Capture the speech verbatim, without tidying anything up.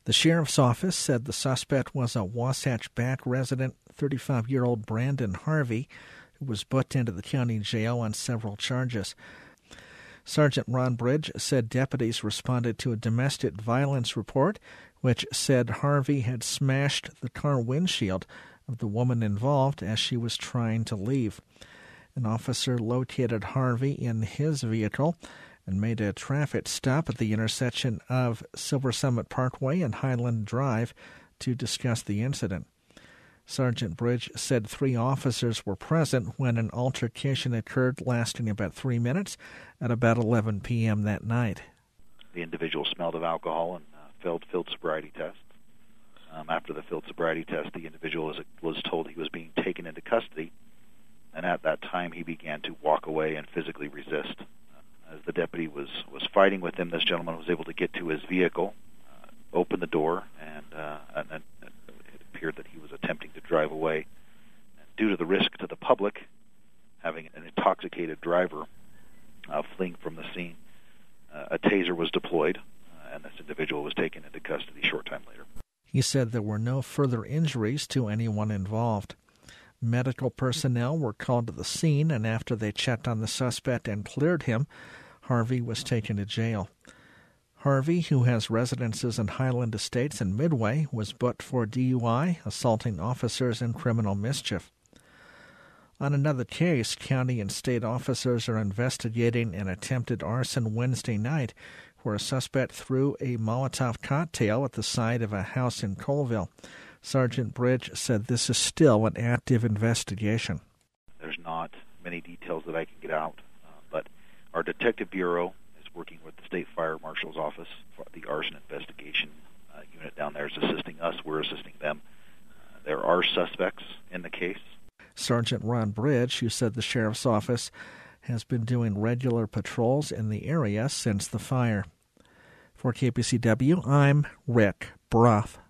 The sheriff's office said the suspect was a Wasatch Back resident, thirty-five-year-old Brandon Harvey, who was booked into the county jail on several charges. Sergeant Ron Bridge said deputies responded to a domestic violence report, which said Harvey had smashed the car windshield of the woman involved as she was trying to leave. An officer located Harvey in his vehicle and made a traffic stop at the intersection of Silver Summit Parkway and Highland Drive to discuss the incident. Sergeant Bridge said three officers were present when an altercation occurred lasting about three minutes at about eleven p.m. that night. The individual smelled of alcohol and uh, failed field sobriety test. Um, after the field sobriety test, the individual was, was told he was being taken into custody, and at that time he began to walk away and physically resist. As the deputy was, was fighting with him, this gentleman was able to get to his vehicle, uh, open the door, and, uh, and, and it appeared that he was attempting to drive away. And due to the risk to the public, having an intoxicated driver uh, fleeing from the scene, uh, a taser was deployed, uh, and this individual was taken into custody a short time later. He said there were no further injuries to anyone involved. Medical personnel were called to the scene, and after they checked on the suspect and cleared him, Harvey was taken to jail. Harvey, who has residences in Highland Estates and Midway, was booked for D U I, assaulting officers, and criminal mischief. On another case, county and state officers are investigating an attempted arson Wednesday night, where a suspect threw a Molotov cocktail at the side of a house in Colville. Sergeant Bridge said this is still an active investigation. There's not many details that I can get out, uh, but our Detective Bureau is working with the State Fire Marshal's Office. The arson investigation uh, unit down there is assisting us. We're assisting them. Uh, there are suspects in the case. Sergeant Ron Bridge, who said the sheriff's office has been doing regular patrols in the area since the fire. For K P C W, I'm Rick Brough.